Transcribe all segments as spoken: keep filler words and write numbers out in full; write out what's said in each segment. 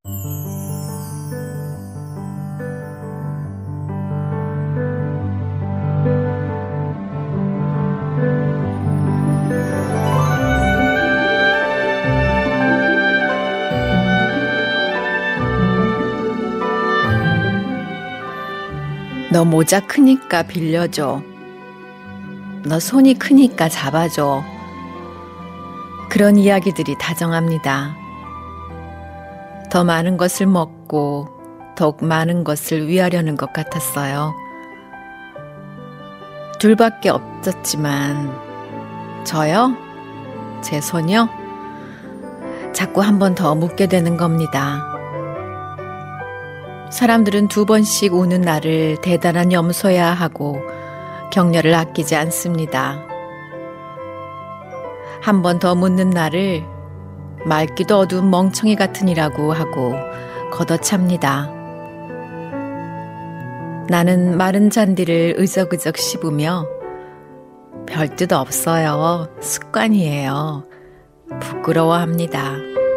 너 모자 크니까 빌려줘. 너 손이 크니까 잡아줘. 그런 이야기들이 다정합니다. 더 많은 것을 먹고 더욱 많은 것을 위하려는 것 같았어요. 둘밖에 없었지만 저요? 제 손이요? 자꾸 한 번 더 묻게 되는 겁니다. 사람들은 두 번씩 우는 나를 대단한 염소야 하고 격려를 아끼지 않습니다. 한 번 더 묻는 나를 맑기도 어두운 멍청이 같은 이라고 하고 걷어찹니다. 나는 마른 잔디를 으적으적 씹으며 별 뜻 없어요. 습관이에요. 부끄러워합니다.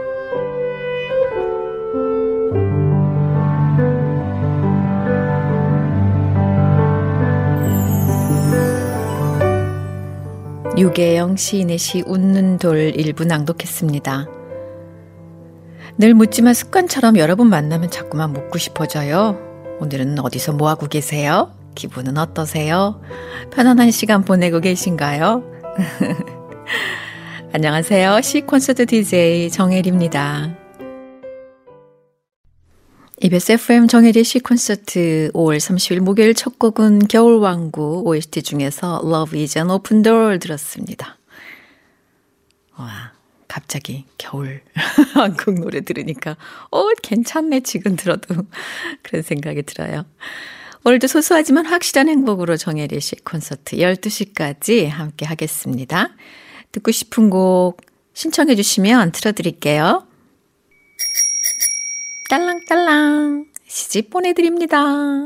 유계영 시인의 시 웃는 돌 일부 낭독했습니다. 늘 묻지만 습관처럼 여러분 만나면 자꾸만 묻고 싶어져요. 오늘은 어디서 뭐하고 계세요? 기분은 어떠세요? 편안한 시간 보내고 계신가요? 안녕하세요. 시 콘서트 디제이 정혜리입니다. 이비에스 에프엠 정혜리의 시 콘서트 오월 삼십일 목요일 첫 곡은 겨울왕국 오에스티 중에서 Love is an open door 들었습니다. 와, 갑자기 겨울 왕국 노래 들으니까 어 괜찮네 지금 들어도 그런 생각이 들어요. 오늘도 소소하지만 확실한 행복으로 정혜리의 시 콘서트 열두 시까지 함께 하겠습니다. 듣고 싶은 곡 신청해 주시면 틀어드릴게요. 딸랑딸랑 시집 보내드립니다.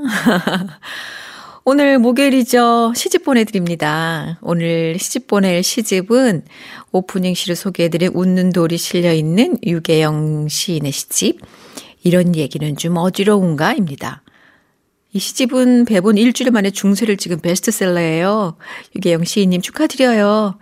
오늘 목요일이죠. 시집 보내드립니다. 오늘 시집 보낼 시집은 오프닝 시를 소개해드린 웃는 돌이 실려있는 유계영 시인의 시집 이런 얘기는 좀 어지러운가입니다. 이 시집은 배본 일주일 만에 중세를 찍은 베스트셀러예요. 유계영 시인님 축하드려요.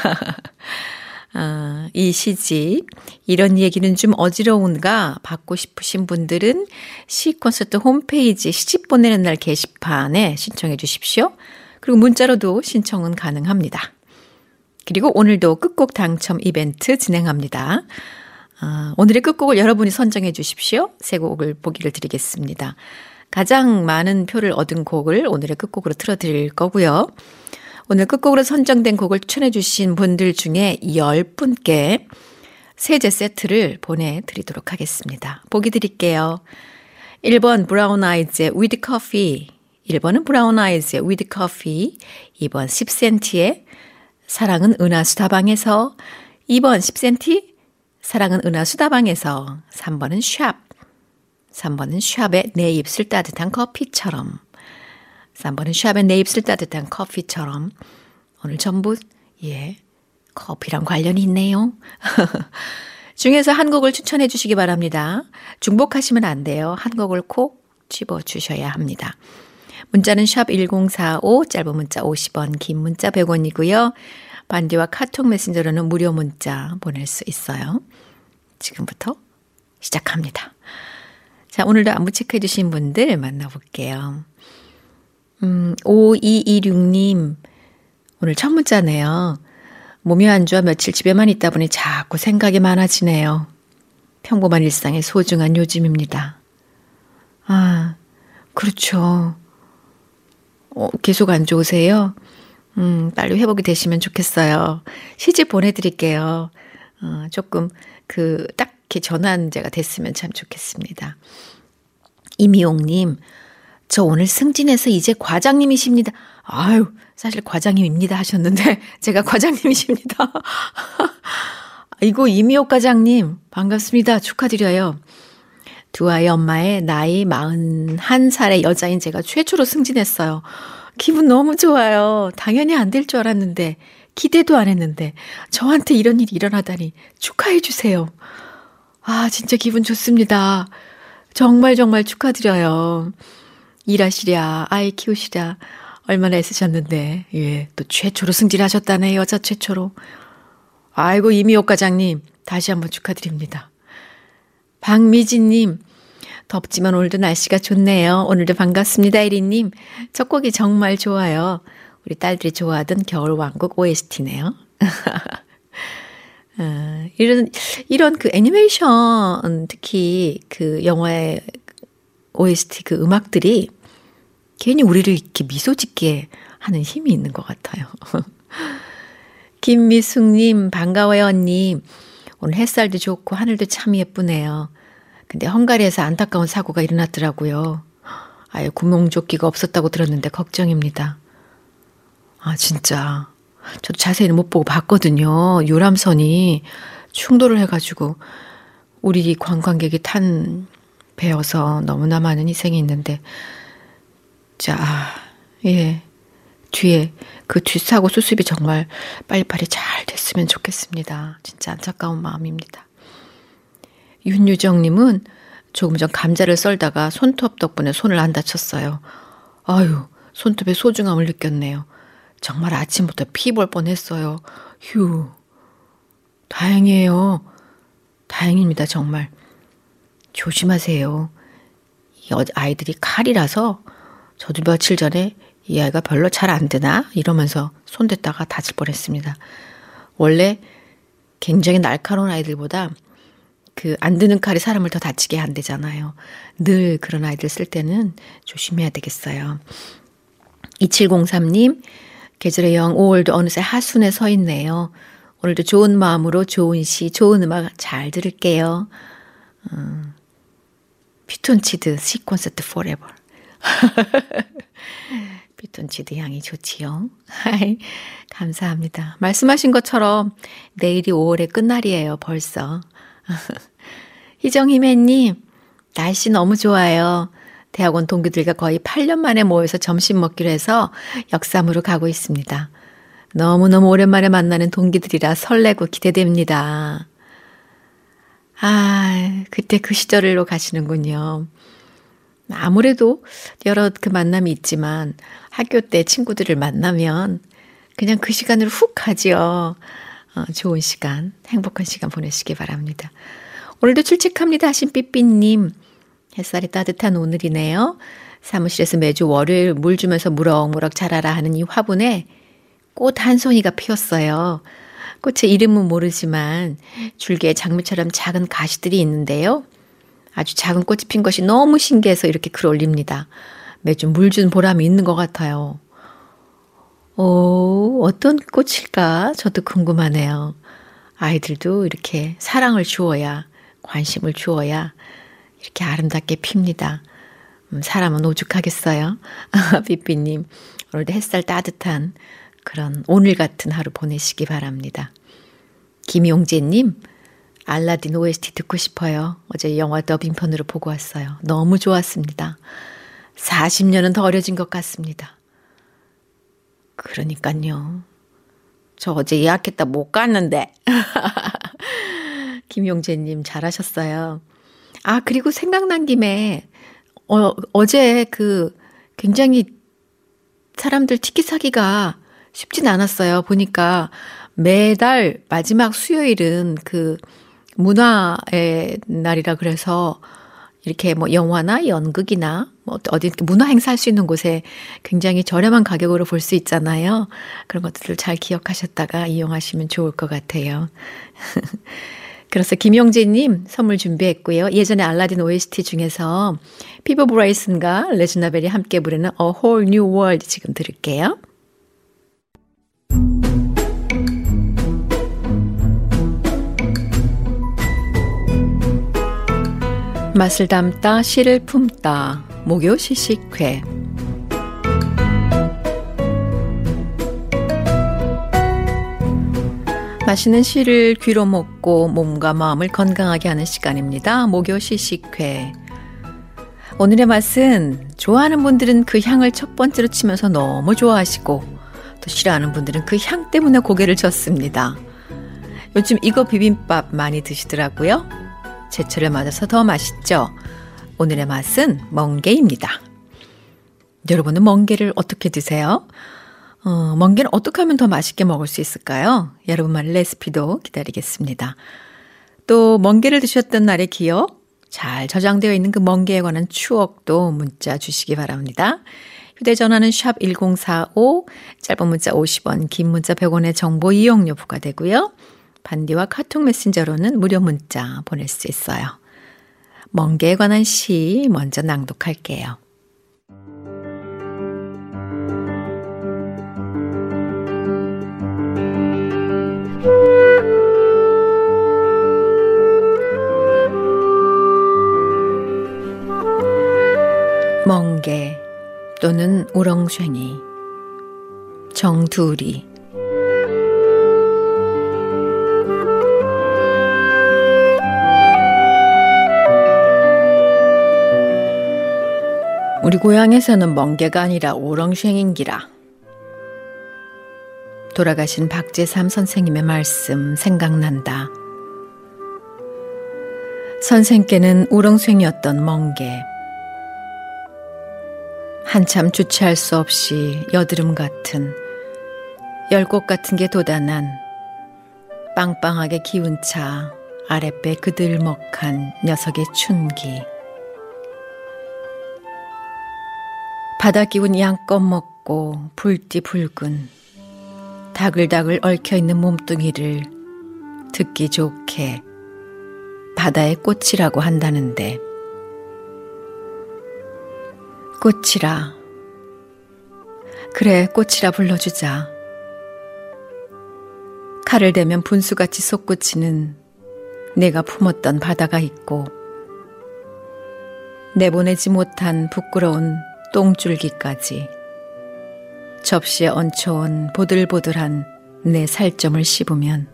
아, 이 시집 이런 얘기는 좀 어지러운가 받고 싶으신 분들은 시콘서트 홈페이지 시집 보내는 날 게시판에 신청해 주십시오. 그리고 문자로도 신청은 가능합니다. 그리고 오늘도 끝곡 당첨 이벤트 진행합니다. 아, 오늘의 끝곡을 여러분이 선정해 주십시오. 세 곡을 보기를 드리겠습니다. 가장 많은 표를 얻은 곡을 오늘의 끝곡으로 틀어드릴 거고요. 오늘 끝곡으로 선정된 곡을 추천해 주신 분들 중에 열 분께 세제 세트를 보내드리도록 하겠습니다. 보기 드릴게요. 일 번 브라운 아이즈의 With Coffee, 일 번은 브라운 아이즈의 With Coffee, 이 번 십 센티의 사랑은 은하수 다방에서, 이 번 십 센티 사랑은 은하수 다방에서, 삼 번은 샵, 삼 번은 샵의 내 입술 따뜻한 커피처럼, 삼 번은 샵의 내 입술 따뜻한 커피처럼. 오늘 전부 예 커피랑 관련이 있네요. 중에서 한 곡을 추천해 주시기 바랍니다. 중복하시면 안 돼요. 한 곡을 콕 집어주셔야 합니다. 문자는 샵 일공사오, 짧은 문자 오십 원, 긴 문자 백 원이고요. 반디와 카톡 메신저로는 무료 문자 보낼 수 있어요. 지금부터 시작합니다. 자, 오늘도 안부 체크해 주신 분들 만나볼게요. 음, 오이이육 님, 오늘 첫 문자네요. 몸이 안 좋아 며칠 집에만 있다 보니 자꾸 생각이 많아지네요. 평범한 일상의 소중한 요즘입니다. 아, 그렇죠. 어, 계속 안 좋으세요? 음, 빨리 회복이 되시면 좋겠어요. 시집 보내드릴게요. 어, 조금 그 딱히 전환제가 됐으면 참 좋겠습니다. 이미용님, 저 오늘 승진해서 이제 과장님이십니다. 아유, 사실 과장님입니다 하셨는데 제가 과장님이십니다. 아이고, 이미옥 과장님 반갑습니다. 축하드려요. 두 아이 엄마의 나이 마흔한 살의 여자인 제가 최초로 승진했어요. 기분 너무 좋아요. 당연히 안 될 줄 알았는데 기대도 안 했는데 저한테 이런 일이 일어나다니 축하해 주세요. 아, 진짜 기분 좋습니다. 정말 정말 축하드려요. 일하시랴, 아이 키우시랴, 얼마나 애쓰셨는데, 예, 또 최초로 승진하셨다네, 여자 최초로. 아이고, 이미옥 과장님, 다시 한번 축하드립니다. 박미진님, 덥지만 오늘도 날씨가 좋네요. 오늘도 반갑습니다, 이리님. 첫 곡이 정말 좋아요. 우리 딸들이 좋아하던 겨울왕국 오에스티네요. 어, 이런, 이런 그 애니메이션, 특히 그 영화의 오에스티 그 음악들이 괜히 우리를 이렇게 미소 짓게 하는 힘이 있는 것 같아요. 김미숙님, 반가워요, 언니. 오늘 햇살도 좋고 하늘도 참 예쁘네요. 근데 헝가리에서 안타까운 사고가 일어났더라고요. 아예 구명조끼가 없었다고 들었는데 걱정입니다. 아, 진짜. 저도 자세히는 못 보고 봤거든요. 유람선이 충돌을 해가지고 우리 관광객이 탄 배여서 너무나 많은 희생이 있는데, 자, 예. 뒤에 그 뒷사고 수습이 정말 빨리빨리 잘 됐으면 좋겠습니다. 진짜 안타까운 마음입니다. 윤유정님은 조금 전 감자를 썰다가 손톱 덕분에 손을 안 다쳤어요. 아유, 손톱의 소중함을 느꼈네요. 정말 아침부터 피 볼 뻔했어요. 휴, 다행이에요. 다행입니다, 정말. 조심하세요. 이 아이들이 칼이라서 저도 며칠 전에 이 아이가 별로 잘 안 드나? 이러면서 손댔다가 다칠 뻔했습니다. 원래 굉장히 날카로운 아이들보다 그 안 드는 칼이 사람을 더 다치게 한대잖아요. 늘 그런 아이들 쓸 때는 조심해야 되겠어요. 이칠공삼님, 계절의 영 오월도 어느새 하순에 서 있네요. 오늘도 좋은 마음으로 좋은 시, 좋은 음악 잘 들을게요. 음, 피톤치드 시 콘서트 포레버. 피톤치드 향이 좋지요. 감사합니다. 말씀하신 것처럼 내일이 오월의 끝날이에요, 벌써. 희정희매님, 날씨 너무 좋아요. 대학원 동기들과 거의 팔 년 만에 모여서 점심 먹기로 해서 역삼으로 가고 있습니다. 너무너무 오랜만에 만나는 동기들이라 설레고 기대됩니다. 아, 그때 그 시절로 가시는군요. 아무래도 여러 그 만남이 있지만 학교 때 친구들을 만나면 그냥 그 시간을 훅 가지요. 어, 좋은 시간, 행복한 시간 보내시기 바랍니다. 오늘도 출첵합니다 하신 삐삐님, 햇살이 따뜻한 오늘이네요. 사무실에서 매주 월요일 물 주면서 무럭무럭 자라라 하는 이 화분에 꽃 한 송이가 피었어요. 꽃의 이름은 모르지만 줄기에 장미처럼 작은 가시들이 있는데요. 아주 작은 꽃이 핀 것이 너무 신기해서 이렇게 글 올립니다. 매주 물 준 보람이 있는 것 같아요. 오, 어떤 꽃일까? 저도 궁금하네요. 아이들도 이렇게 사랑을 주어야, 관심을 주어야 이렇게 아름답게 핍니다. 음, 사람은 오죽하겠어요? 삐삐님, 오늘도 햇살 따뜻한 그런 오늘 같은 하루 보내시기 바랍니다. 김용재님, 알라딘 오에스티 듣고 싶어요. 어제 영화 더빙편으로 보고 왔어요. 너무 좋았습니다. 사십 년은 더 어려진 것 같습니다. 그러니까요. 저 어제 예약했다 못 갔는데. 김용재님 잘하셨어요. 아, 그리고 생각난 김에 어, 어제 그 굉장히 사람들 티켓 사기가 쉽진 않았어요. 보니까 매달 마지막 수요일은 그 문화의 날이라 그래서 이렇게 뭐 영화나 연극이나 뭐 어디 문화 행사할 수 있는 곳에 굉장히 저렴한 가격으로 볼 수 있잖아요. 그런 것들을 잘 기억하셨다가 이용하시면 좋을 것 같아요. 그래서 김용재님 선물 준비했고요. 예전에 알라딘 오에스티 중에서 피버 브라이슨과 레지나 벨이 함께 부르는 A Whole New World 지금 들을게요. 맛을 담다 시를 품다 목요 시식회. 맛있는 시를 귀로 먹고 몸과 마음을 건강하게 하는 시간입니다. 목요 시식회. 오늘의 맛은 좋아하는 분들은 그 향을 첫 번째로 치면서 너무 좋아하시고 또 싫어하는 분들은 그 향 때문에 고개를 젓습니다. 요즘 이거 비빔밥 많이 드시더라고요. 제철을 맞아서 더 맛있죠. 오늘의 맛은 멍게입니다. 여러분은 멍게를 어떻게 드세요? 어, 멍게는 어떻게 하면 더 맛있게 먹을 수 있을까요? 여러분만의 레시피도 기다리겠습니다. 또 멍게를 드셨던 날의 기억, 잘 저장되어 있는 그 멍게에 관한 추억도 문자 주시기 바랍니다. 휴대전화는 샵 일공사오, 짧은 문자 오십 원, 긴 문자 백 원의 정보 이용료 부과되고요. 반디와 카톡 메신저로는 무료 문자 보낼 수 있어요. 멍게에 관한 시 먼저 낭독할게요. 멍게 또는 우렁쉥이, 정두리. 우리 고향에서는 멍게가 아니라 우렁쉥인기라. 돌아가신 박재삼 선생님의 말씀 생각난다. 선생께는 우렁쉥이었던 멍게. 한참 주체할 수 없이 여드름 같은, 열꽃 같은 게 돋아난 빵빵하게 기운 차 아랫배 그들먹한 녀석의 춘기. 바다 기운 양껏 먹고 불띠 붉은 다글다글 얽혀있는 몸뚱이를 듣기 좋게 바다의 꽃이라고 한다는데, 꽃이라, 그래 꽃이라 불러주자. 칼을 대면 분수같이 솟구치는 내가 품었던 바다가 있고, 내보내지 못한 부끄러운 똥줄기까지 접시에 얹혀온 보들보들한 내 살점을 씹으면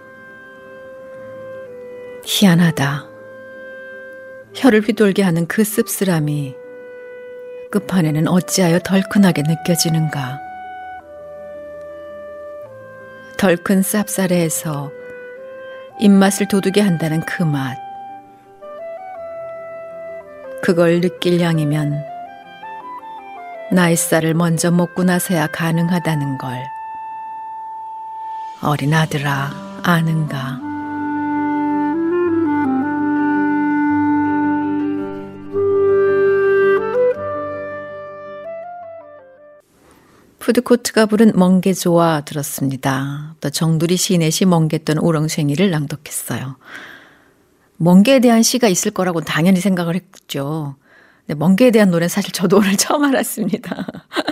희한하다. 혀를 휘돌게 하는 그 씁쓸함이 끝판에는 어찌하여 덜큰하게 느껴지는가. 덜큰 쌉싸래에서 입맛을 돋우게 한다는 그 맛. 그걸 느낄 양이면 나의 쌀을 먼저 먹고 나서야 가능하다는 걸 어린 아들아 아는가. 푸드코트가 부른 멍게조와 들었습니다. 또 정두리 시인의 시 멍게 또는 우렁쉥이를 낭독했어요. 멍게에 대한 시가 있을 거라고 당연히 생각을 했죠. 근데 멍게에 대한 노래는 사실 저도 오늘 처음 알았습니다.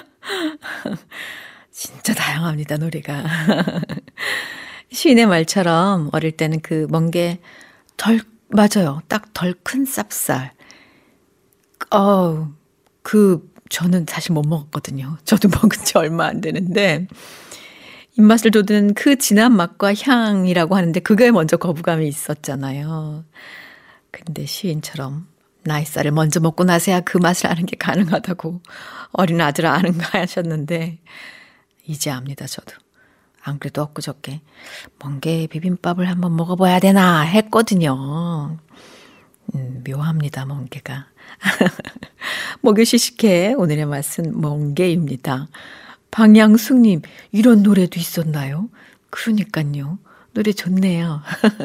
진짜 다양합니다, 노래가. 시인의 말처럼 어릴 때는 그 멍게 덜, 맞아요. 딱 덜 큰 쌉쌀. 어, 그 저는 사실 못 먹었거든요. 저도 먹은 지 얼마 안 되는데 입맛을 돋우는 그 진한 맛과 향이라고 하는데 그거에 먼저 거부감이 있었잖아요. 근데 시인처럼 나의 쌀을 먼저 먹고 나서야 그 맛을 아는 게 가능하다고 어린 아들아 아는가 하셨는데 이제 압니다, 저도. 안 그래도 엊그저께 멍게 비빔밥을 한번 먹어봐야 되나 했거든요. 음, 묘합니다, 멍게가. 목요시식회 오늘의 맛은 멍게입니다. 방양숙님, 이런 노래도 있었나요? 그러니까요. 노래 좋네요.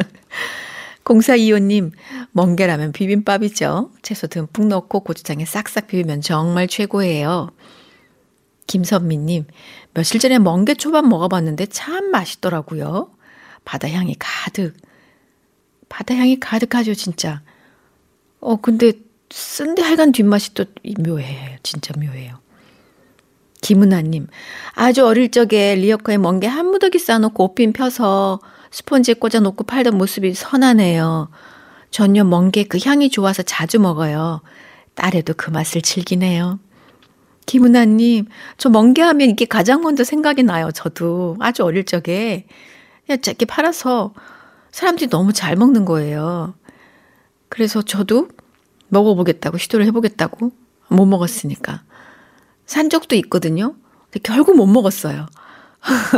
공사이오님, 멍게라면 비빔밥이죠. 채소 듬뿍 넣고 고추장에 싹싹 비비면 정말 최고예요. 김선미님, 며칠 전에 멍게 초밥 먹어봤는데 참 맛있더라고요. 바다 향이 가득. 바다 향이 가득하죠, 진짜. 어, 근데 쓴데 하여간 뒷맛이 또 묘해요. 진짜 묘해요. 김은아님, 아주 어릴 적에 리어커에 멍게 한 무더기 싸놓고 옷핀 펴서 스펀지에 꽂아놓고 팔던 모습이 선하네요. 전혀 멍게 그 향이 좋아서 자주 먹어요. 딸애도 그 맛을 즐기네요. 김은아님, 저 멍게 하면 이게 가장 먼저 생각이 나요. 저도 아주 어릴 적에 그냥 짧게 팔아서 사람들이 너무 잘 먹는 거예요. 그래서 저도 먹어보겠다고 시도를 해보겠다고 못 먹었으니까 산 적도 있거든요. 근데 결국 못 먹었어요.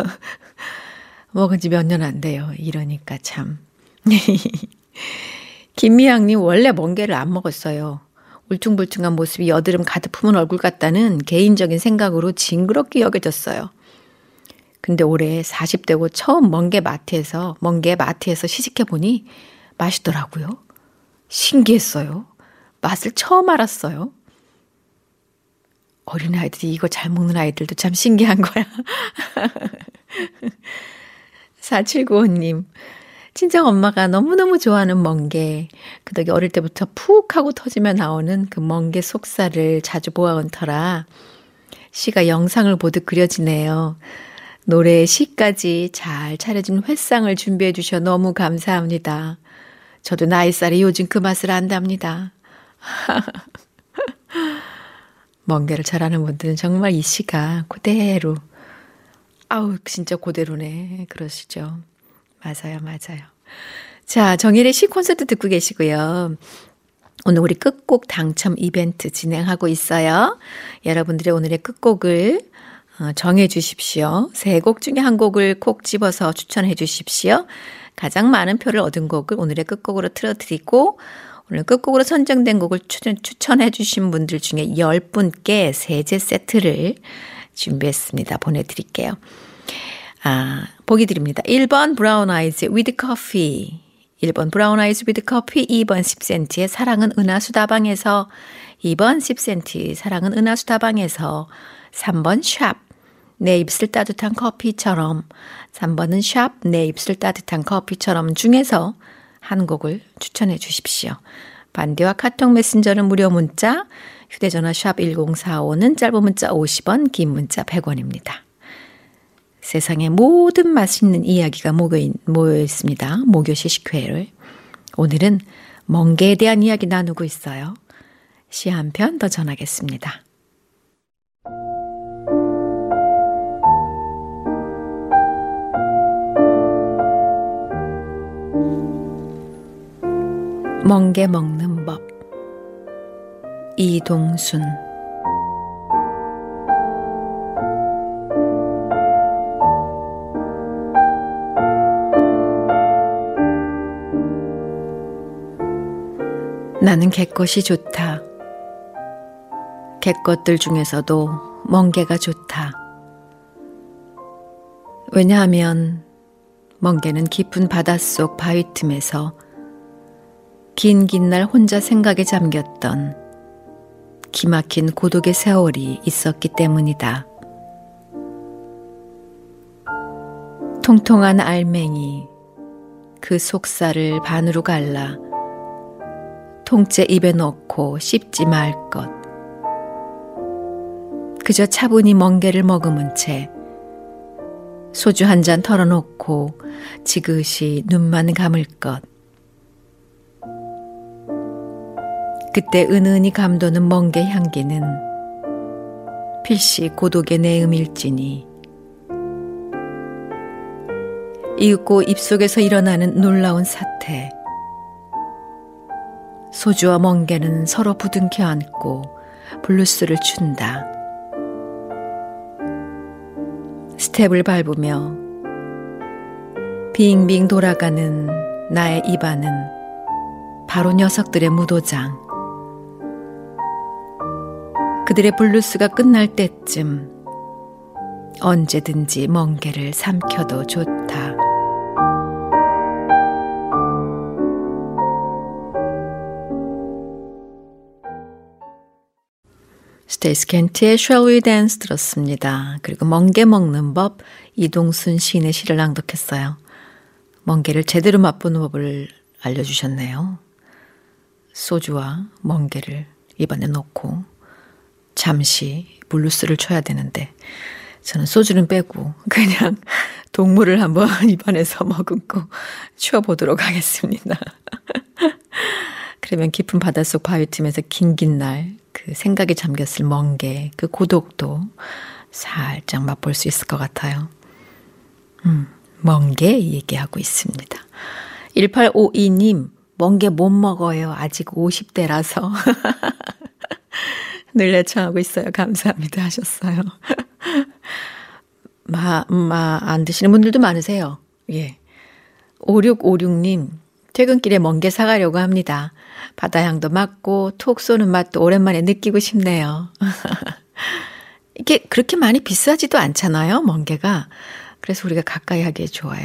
먹은 지 몇 년 안 돼요. 이러니까 참. 김미향님 원래 멍게를 안 먹었어요. 울퉁불퉁한 모습이 여드름 가득 품은 얼굴 같다는 개인적인 생각으로 징그럽게 여겨졌어요. 근데 올해 사십 대고 처음 멍게 마트에서 멍게 마트에서 시식해보니 맛있더라고요. 신기했어요. 맛을 처음 알았어요. 어린아이들이 이거 잘 먹는 아이들도 참 신기한 거야. 사칠구오님. 친정엄마가 너무너무 좋아하는 멍게. 그 덕에 어릴 때부터 푹 하고 터지며 나오는 그 멍게 속살을 자주 보아온 터라 시가 영상을 보듯 그려지네요. 노래의 시까지 잘 차려진 회상을 준비해 주셔 너무 감사합니다. 저도 나이살이 요즘 그 맛을 안답니다. 멍게를 잘하는 분들은 정말 이 시가 그대로, 아우 진짜 그대로네 그러시죠. 맞아요, 맞아요. 자, 정일의 시 콘서트 듣고 계시고요. 오늘 우리 끝곡 당첨 이벤트 진행하고 있어요. 여러분들의 오늘의 끝곡을 정해 주십시오. 세 곡 중에 한 곡을 콕 집어서 추천해 주십시오. 가장 많은 표를 얻은 곡을 오늘의 끝곡으로 틀어드리고 오늘 끝곡으로 선정된 곡을 추천, 추천해 주신 분들 중에 열 분께 세제 세트를 준비했습니다. 보내드릴게요. 아, 보기 드립니다. 일 번 브라운 아이즈 with coffee, 일 번 브라운 아이즈 with coffee, 이 번 십 센티의 사랑은 은하수 다방에서, 이 번 십 센티 사랑은 은하수 다방에서, 삼 번 샵 내 입술 따뜻한 커피처럼, 삼 번은 샵 내 입술 따뜻한 커피처럼 중에서 한 곡을 추천해 주십시오. 반디와 카톡 메신저는 무료 문자, 휴대전화 샵 일공사오는 짧은 문자 오십 원, 긴 문자 백 원입니다. 세상의 모든 맛있는 이야기가 모여 있습니다. 목요 시식회를. 오늘은 멍게에 대한 이야기 나누고 있어요. 시 한 편 더 전하겠습니다. 멍게 먹는 법. 이동순. 나는 갯것이 좋다. 갯것들 중에서도 멍게가 좋다. 왜냐하면 멍게는 깊은 바닷속 바위 틈에서 긴 긴 날 혼자 생각에 잠겼던 기막힌 고독의 세월이 있었기 때문이다. 통통한 알맹이 그 속살을 반으로 갈라 통째 입에 넣고 씹지 말 것. 그저 차분히 멍게를 머금은 채 소주 한 잔 털어놓고 지그시 눈만 감을 것. 그때 은은히 감도는 멍게 향기는 필시 고독의 내음일지니 이윽고 입속에서 일어나는 놀라운 사태. 소주와 멍게는 서로 부둥켜 안고 블루스를 춘다. 스텝을 밟으며 빙빙 돌아가는 나의 입안은 바로 녀석들의 무도장. 그들의 블루스가 끝날 때쯤 언제든지 멍게를 삼켜도 좋다. 스테이시 켄트의 Shall We Dance 들었습니다. 그리고 멍게 먹는 법, 이동순 시인의 시를 낭독했어요. 멍게를 제대로 맛보는 법을 알려주셨네요. 소주와 멍게를 입안에 넣고 잠시 블루스를 쳐야 되는데 저는 소주는 빼고 그냥 동물을 한번 입안에서 머금고 치워보도록 하겠습니다. 그러면 깊은 바닷속 바위 틈에서 긴긴 날 그 생각에 잠겼을 멍게, 그 고독도 살짝 맛볼 수 있을 것 같아요. 음, 멍게 얘기하고 있습니다. 일팔오이 님, 멍게 못 먹어요. 아직 오십 대라서. 늘 애청하고 있어요. 감사합니다 하셨어요. 마, 마, 안 드시는 분들도 많으세요. 예. 오육오육 님, 퇴근길에 멍게 사가려고 합니다. 바다향도 맡고 톡 쏘는 맛도 오랜만에 느끼고 싶네요. 이게 그렇게 많이 비싸지도 않잖아요, 멍게가. 그래서 우리가 가까이 하기에 좋아요.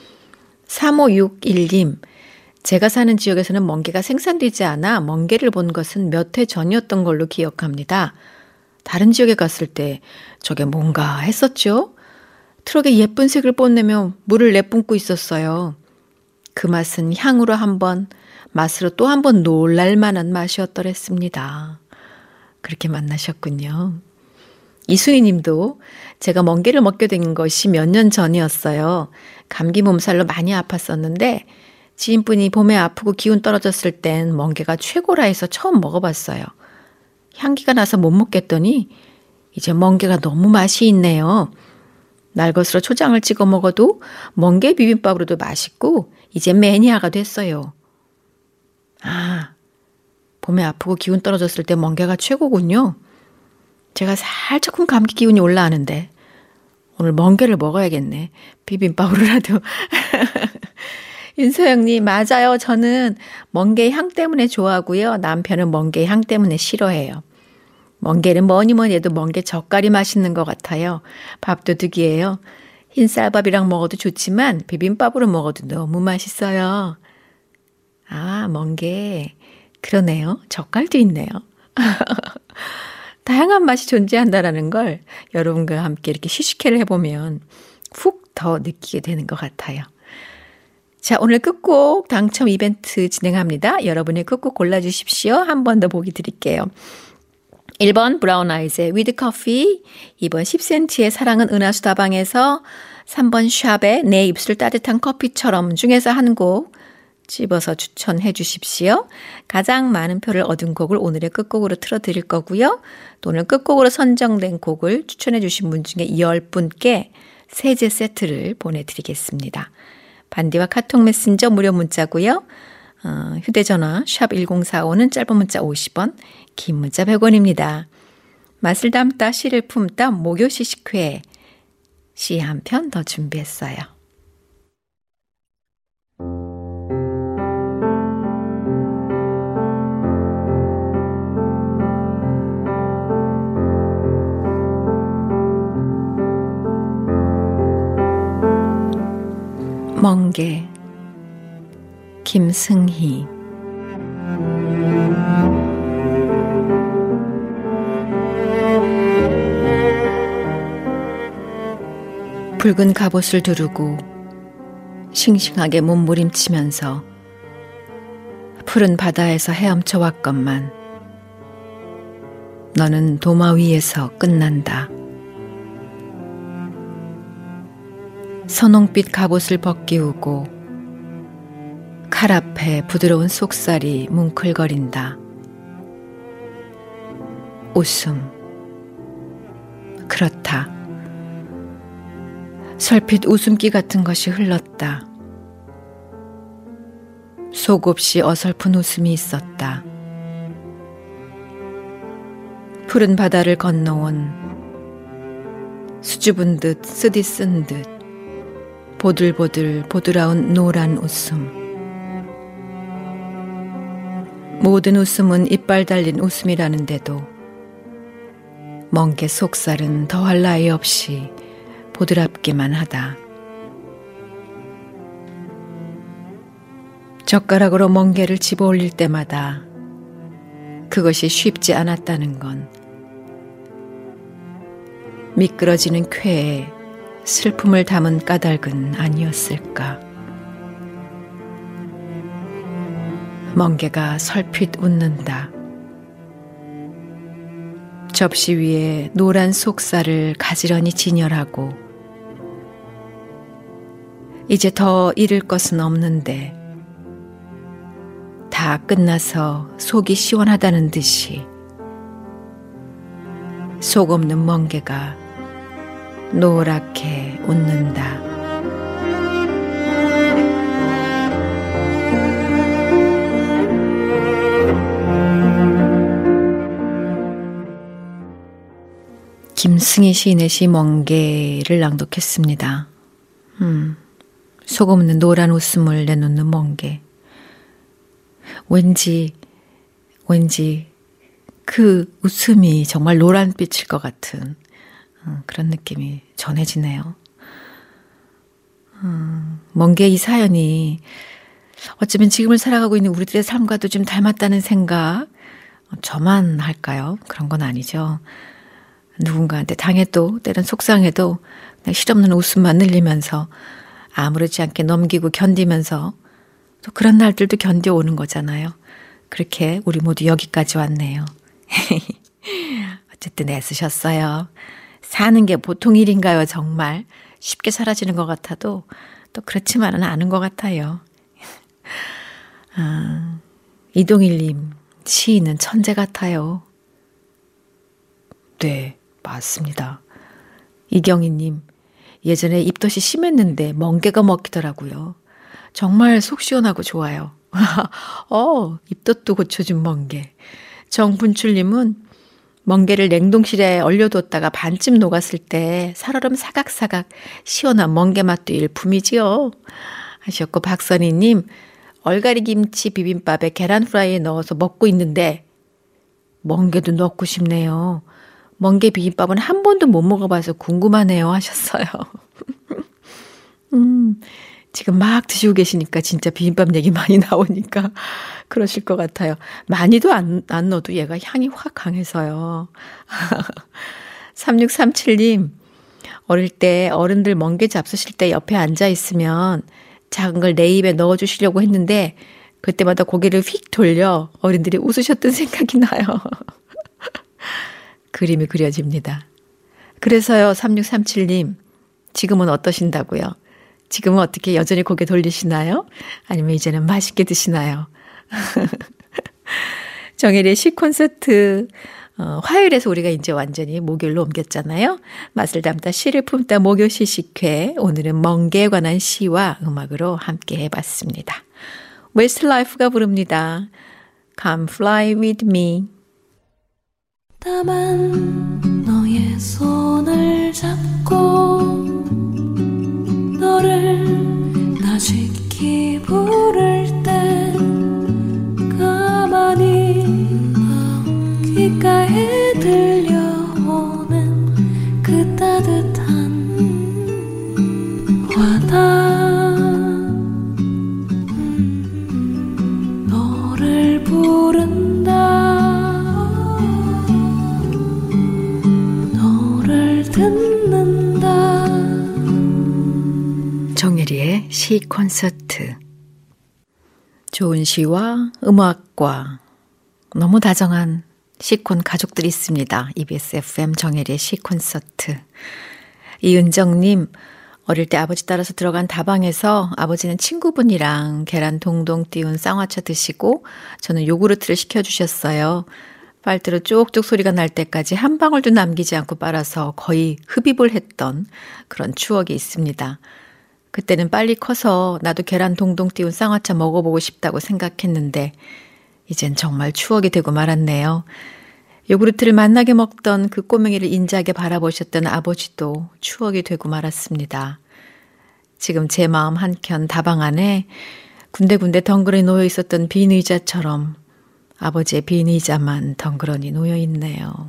삼오육일 님, 제가 사는 지역에서는 멍게가 생산되지 않아 멍게를 본 것은 몇 해 전이었던 걸로 기억합니다. 다른 지역에 갔을 때 저게 뭔가 했었죠? 트럭에 예쁜 색을 뽐내며 물을 내뿜고 있었어요. 그 맛은 향으로 한 번, 맛으로 또 한 번 놀랄 만한 맛이었더랬습니다. 그렇게 만나셨군요. 이순희 님도 제가 멍게를 먹게 된 것이 몇 년 전이었어요. 감기 몸살로 많이 아팠었는데 지인분이 봄에 아프고 기운 떨어졌을 땐 멍게가 최고라 해서 처음 먹어봤어요. 향기가 나서 못 먹겠더니 이제 멍게가 너무 맛이 있네요. 날것으로 초장을 찍어 먹어도 멍게 비빔밥으로도 맛있고 이제 매니아가 됐어요. 아, 봄에 아프고 기운 떨어졌을 때 멍게가 최고군요. 제가 살짝쿵 감기 기운이 올라가는데 오늘 멍게를 먹어야겠네. 비빔밥으로라도. 윤소영님, 맞아요. 저는 멍게 향 때문에 좋아하고요. 남편은 멍게 향 때문에 싫어해요. 멍게는 뭐니 뭐니 해도 멍게 젓갈이 맛있는 것 같아요. 밥도둑이에요. 흰 쌀밥이랑 먹어도 좋지만 비빔밥으로 먹어도 너무 맛있어요. 아, 멍게. 그러네요. 젓갈도 있네요. 다양한 맛이 존재한다는 걸 여러분과 함께 이렇게 시식회를 해보면 훅 더 느끼게 되는 것 같아요. 자, 오늘 끝곡 당첨 이벤트 진행합니다. 여러분의 끝곡 골라주십시오. 한 번 더 보기 드릴게요. 일 번 브라운 아이즈의 위드 커피, 이 번 십 센티의 사랑은 은하수 다방에서, 삼 번 샵의 내 입술 따뜻한 커피처럼 중에서 한 곡 집어서 추천해 주십시오. 가장 많은 표를 얻은 곡을 오늘의 끝곡으로 틀어드릴 거고요. 또 오늘 끝곡으로 선정된 곡을 추천해 주신 분 중에 열 분께 세제 세트를 보내드리겠습니다. 반디와 카톡 메신저 무료 문자고요. 어, 휴대전화 샵 일공사오는 짧은 문자 오십 원, 긴 문자 백 원입니다. 맛을 담다 시를 품다 목요 시식회 시 한 편 더 준비했어요. 멍게 김승희. 붉은 갑옷을 두르고 싱싱하게 몸부림치면서 푸른 바다에서 헤엄쳐 왔건만 너는 도마 위에서 끝난다. 선홍빛 갑옷을 벗기우고 칼 앞에 부드러운 속살이 뭉클거린다. 웃음. 그렇다. 설핏 웃음기 같은 것이 흘렀다. 속없이 어설픈 웃음이 있었다. 푸른 바다를 건너온 수줍은 듯 쓰디쓴 듯 보들보들 보드라운 노란 웃음. 모든 웃음은 이빨 달린 웃음이라는데도 멍게 속살은 더할 나위 없이 보드랍기만 하다. 젓가락으로 멍게를 집어 올릴 때마다 그것이 쉽지 않았다는 건 미끄러지는 쾌에 슬픔을 담은 까닭은 아니었을까. 멍게가 설핏 웃는다. 접시 위에 노란 속살을 가지런히 진열하고 이제 더 잃을 것은 없는데 다 끝나서 속이 시원하다는 듯이 속 없는 멍게가 노랗게 웃는다. 김승희 시인의 시 멍게를 낭독했습니다. 음, 속 없는 노란 웃음을 내놓는 멍게. 왠지, 왠지 그 웃음이 정말 노란빛일 것 같은 그런 느낌이 전해지네요. 음, 먼게 이 사연이 어쩌면 지금을 살아가고 있는 우리들의 삶과도 좀 닮았다는 생각, 저만 할까요? 그런 건 아니죠. 누군가한테 당해도 때론 속상해도 그냥 실없는 웃음만 늘리면서 아무렇지 않게 넘기고 견디면서 또 그런 날들도 견뎌오는 거잖아요. 그렇게 우리 모두 여기까지 왔네요. 어쨌든 애쓰셨어요. 사는 게 보통 일인가요, 정말? 쉽게 사라지는 것 같아도 또 그렇지만은 않은 것 같아요. 아, 이동일님, 시인은 천재 같아요. 네, 맞습니다. 이경희님, 예전에 입덧이 심했는데 멍게가 먹히더라고요. 정말 속 시원하고 좋아요. 어, 입덧도 고쳐준 멍게. 정분출님은 멍게를 냉동실에 얼려뒀다가 반쯤 녹았을 때 살얼음 사각사각 시원한 멍게 맛도 일품이지요. 하셨고, 박선희님, 얼갈이 김치 비빔밥에 계란 후라이에 넣어서 먹고 있는데 멍게도 넣고 싶네요. 멍게 비빔밥은 한 번도 못 먹어봐서 궁금하네요 하셨어요. 음, 지금 막 드시고 계시니까 진짜 비빔밥 얘기 많이 나오니까 그러실 것 같아요. 많이도 안, 안 넣어도 얘가 향이 확 강해서요. 삼육삼칠님, 어릴 때 어른들 멍게 잡수실 때 옆에 앉아 있으면 작은 걸 내 입에 넣어주시려고 했는데 그때마다 고개를 휙 돌려 어른들이 웃으셨던 생각이 나요. 그림이 그려집니다. 그래서요, 삼육삼칠님, 지금은 어떠신다고요? 지금은 어떻게 여전히 고개 돌리시나요? 아니면 이제는 맛있게 드시나요? 정혜리의 시 콘서트, 어, 화요일에서 우리가 이제 완전히 목요일로 옮겼잖아요. 맛을 담다 시를 품다 목요 시식회. 오늘은 멍게에 관한 시와 음악으로 함께 해봤습니다. 웨스트라이프가 부릅니다. Come fly with me. 다만 너의 손을 잡고 너를 나직히 부를 때 가만히 귓가에 들려오는 그 따뜻한 와닿음 음, 너를 부른다 너를 듣는다. 정혜리의 시 콘서트. 좋은 시와 음악과 너무 다정한 시콘 가족들이 있습니다. 이비에스 에프엠 정혜리의 시 콘서트. 이은정님, 어릴 때 아버지 따라서 들어간 다방에서 아버지는 친구분이랑 계란 동동 띄운 쌍화차 드시고 저는 요구르트를 시켜주셨어요. 빨대로 쪽쪽 소리가 날 때까지 한 방울도 남기지 않고 빨아서 거의 흡입을 했던 그런 추억이 있습니다. 그때는 빨리 커서 나도 계란 동동 띄운 쌍화차 먹어보고 싶다고 생각했는데 이젠 정말 추억이 되고 말았네요. 요구르트를 맛나게 먹던 그 꼬맹이를 인자하게 바라보셨던 아버지도 추억이 되고 말았습니다. 지금 제 마음 한켠 다방 안에 군데군데 덩그러니 놓여 있었던 빈 의자처럼 아버지의 빈 의자만 덩그러니 놓여 있네요.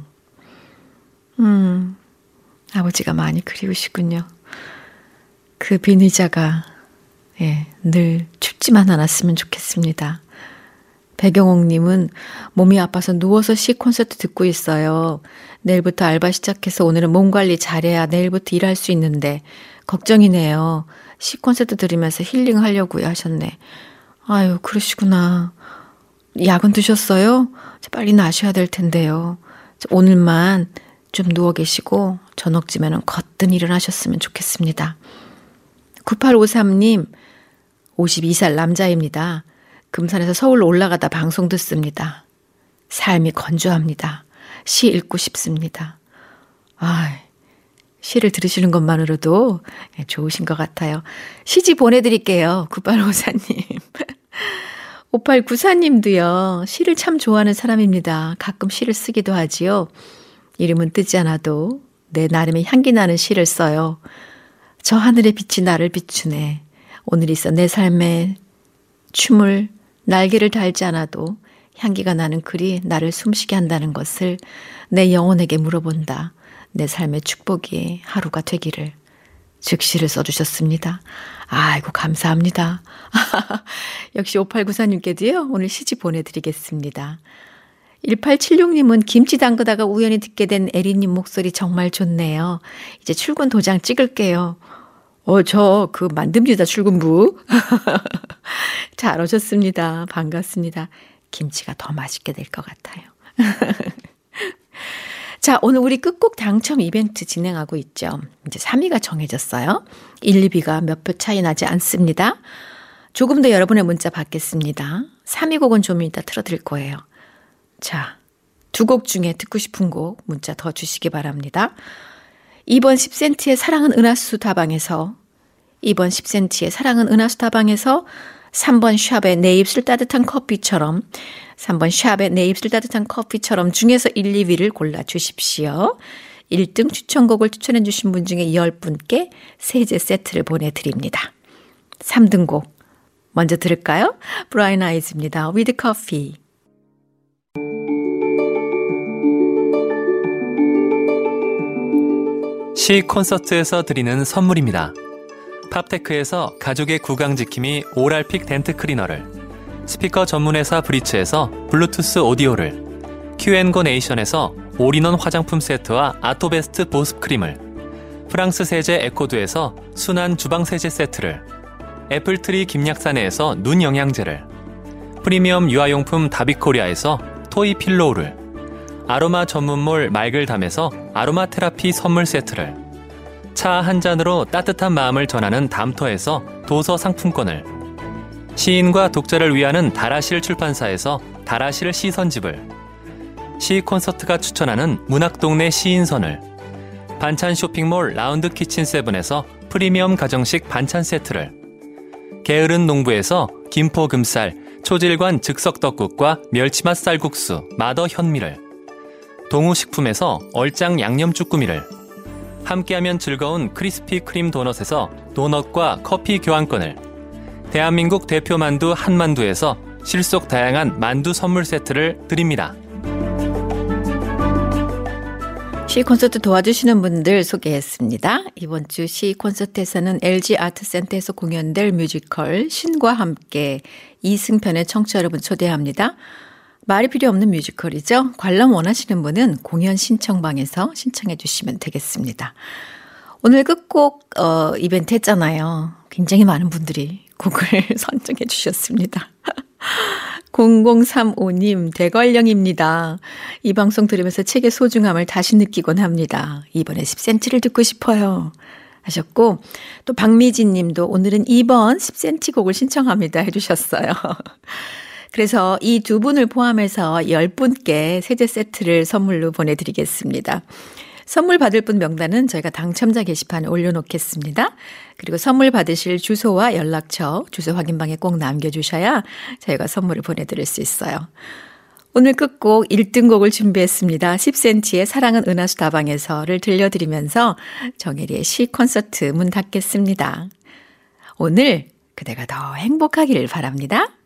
음, 아버지가 많이 그리우시군요. 그 빈 의자가 예, 늘 춥지만 않았으면 좋겠습니다. 배경옥님은 몸이 아파서 누워서 시 콘서트 듣고 있어요. 내일부터 알바 시작해서 오늘은 몸 관리 잘해야 내일부터 일할 수 있는데 걱정이네요. 시 콘서트 들으면서 힐링하려고요 하셨네. 아유, 그러시구나. 약은 드셨어요? 빨리 나셔야 될 텐데요. 오늘만 좀 누워 계시고 저녁쯤에는 거뜬 일어나셨으면 좋겠습니다. 구팔오삼님, 오십이 살 남자입니다. 금산에서 서울로 올라가다 방송 듣습니다. 삶이 건조합니다. 시 읽고 싶습니다. 아, 시를 들으시는 것만으로도 좋으신 것 같아요. 시집 보내드릴게요. 구팔오사님. 오팔구사님도요. 시를 참 좋아하는 사람입니다. 가끔 시를 쓰기도 하지요. 이름은 뜨지 않아도 내 나름의 향기 나는 시를 써요. 저 하늘의 빛이 나를 비추네. 오늘 있어 내 삶에 춤을 날개를 달지 않아도 향기가 나는 글이 나를 숨쉬게 한다는 것을 내 영혼에게 물어본다. 내 삶의 축복이 하루가 되기를. 즉시를 써주셨습니다. 아이고 감사합니다. 역시 오팔구사님께도요. 오늘 시집 보내드리겠습니다. 일팔칠육님은 김치 담그다가 우연히 듣게 된 에리님 목소리 정말 좋네요. 이제 출근 도장 찍을게요. 어, 저 그 만듭니다. 출근부. 잘 오셨습니다. 반갑습니다. 김치가 더 맛있게 될 것 같아요. 자, 오늘 우리 끝곡 당첨 이벤트 진행하고 있죠. 이제 삼 위가 정해졌어요. 일, 이 위가 몇 표 차이 나지 않습니다. 조금 더 여러분의 문자 받겠습니다. 삼 위 곡은 좀 이따 틀어드릴 거예요. 자, 두 곡 중에 듣고 싶은 곡 문자 더 주시기 바랍니다. 이 번 십 센티의 사랑은 은하수 다방에서, 이 번 십 센티의 사랑은 은하수 다방에서, 삼 번 샵의 내 입술 따뜻한 커피처럼, 삼 번 샵의 내 입술 따뜻한 커피처럼 중에서 일, 이 위를 골라주십시오. 일 등 추천곡을 추천해 주신 분 중에 열 분께 세제 세트를 보내드립니다. 삼 등 곡 먼저 들을까요? 브라이언 아이즈입니다. With Coffee. 시 콘서트에서 드리는 선물입니다. 팝테크에서 가족의 구강지킴이 오랄픽 덴트 클리너를, 스피커 전문회사 브리츠에서 블루투스 오디오를, 큐앤고 네이션에서 올인원 화장품 세트와 아토베스트 보습 크림을, 프랑스 세제 에코두에서 순한 주방 세제 세트를, 애플트리 김약사네에서 눈 영양제를, 프리미엄 유아용품 다비코리아에서 토이 필로우를, 아로마 전문몰 말글담에서 아로마 테라피 선물 세트를, 차 한 잔으로 따뜻한 마음을 전하는 담터에서 도서 상품권을, 시인과 독자를 위하는 다라실 출판사에서 다라실 시선집을, 시 콘서트가 추천하는 문학동네 시인선을, 반찬 쇼핑몰 라운드 키친 세븐에서 프리미엄 가정식 반찬 세트를, 게으른 농부에서 김포 금쌀 초질관 즉석떡국과 멸치맛 쌀국수 마더 현미를, 동우식품에서 얼짱 양념 쭈꾸미를, 함께하면 즐거운 크리스피 크림 도넛에서 도넛과 커피 교환권을, 대한민국 대표 만두 한만두에서 실속 다양한 만두 선물 세트를 드립니다. 시 콘서트 도와주시는 분들 소개했습니다. 이번 주 시 콘서트에서는 엘지 아트센터에서 공연될 뮤지컬 신과 함께 이승편의 청취자 여러분 초대합니다. 말이 필요 없는 뮤지컬이죠. 관람 원하시는 분은 공연 신청방에서 신청해 주시면 되겠습니다. 오늘 끝곡 어, 이벤트 했잖아요. 굉장히 많은 분들이 곡을 선정해 주셨습니다. 공공삼오님 대관령입니다. 이 방송 들으면서 책의 소중함을 다시 느끼곤 합니다. 이번에 십 센티를 듣고 싶어요 하셨고, 또 박미진 님도 오늘은 이 번 십 센티 곡을 신청합니다 해주셨어요. 그래서 이 두 분을 포함해서 열 분께 세제 세트를 선물로 보내드리겠습니다. 선물 받을 분 명단은 저희가 당첨자 게시판에 올려놓겠습니다. 그리고 선물 받으실 주소와 연락처, 주소 확인방에 꼭 남겨주셔야 저희가 선물을 보내드릴 수 있어요. 오늘 끝곡 일 등 곡을 준비했습니다. 십 센티의 사랑은 은하수 다방에서를 들려드리면서 정혜리의 시 콘서트 문 닫겠습니다. 오늘 그대가 더 행복하기를 바랍니다.